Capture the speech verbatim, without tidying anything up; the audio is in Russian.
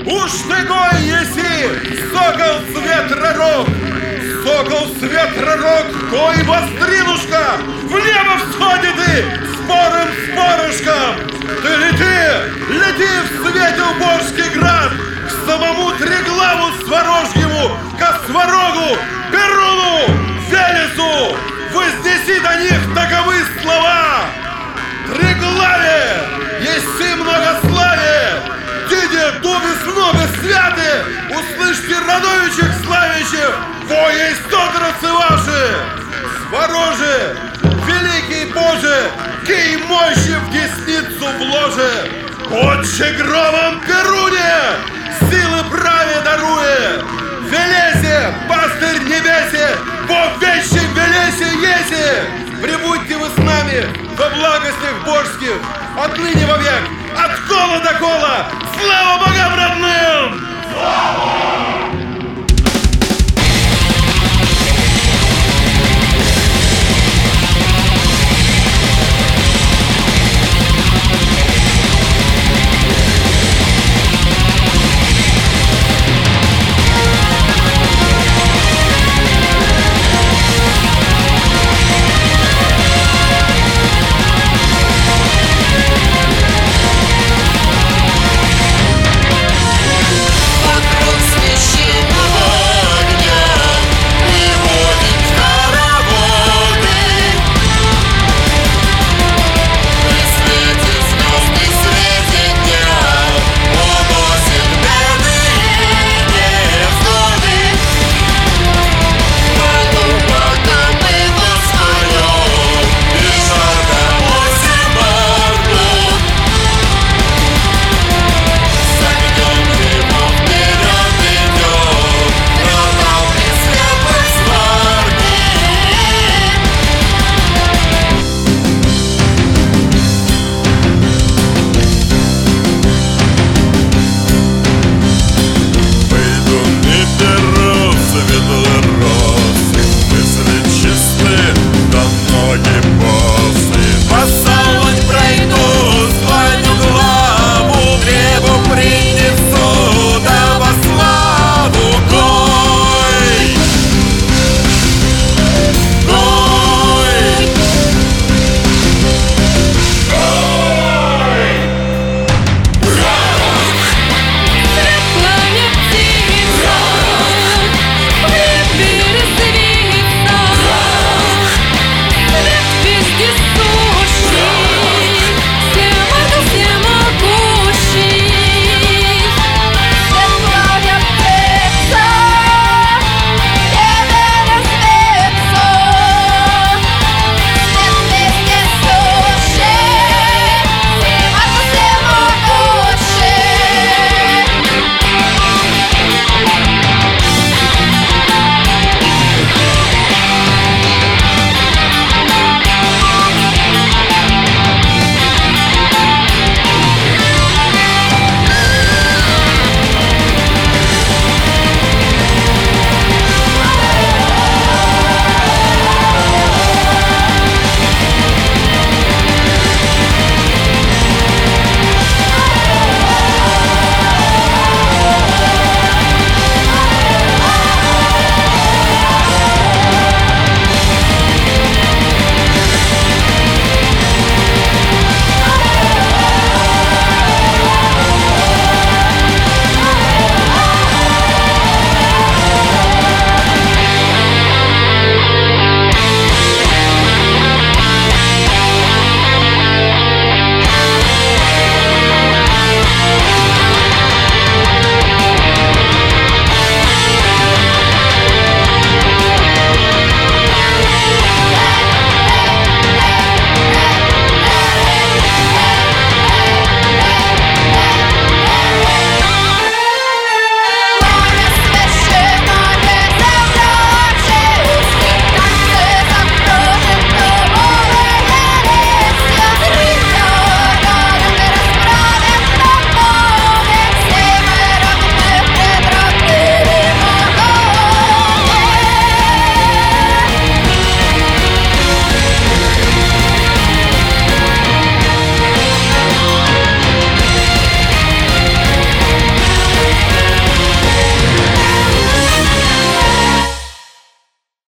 Уж ты гой еси, сокол с ветророг, сокол с ветророг, гой вострилушка, в небо всходит и спором спорышком. Ты лети, лети в свете уборский град, к самому Триглаву Сворожьему, ко Сварогу, Перуну, Велесу, вознеси до них таковы слова. Триглаве, еси многославие, Диде, дубе, снобе, святы, услышьте родовичек славящих, во есть отрацы ваши. Свороже, великий Боже, кий мощи в десницу вложи, отче громом Перуне, силы праве даруе, Велесе, пастырь небесе, во вещем Велесе еси, прибудьте вы с нами во благостях божских, отныне вовек, от кола до кола, слава богам родным! Слава!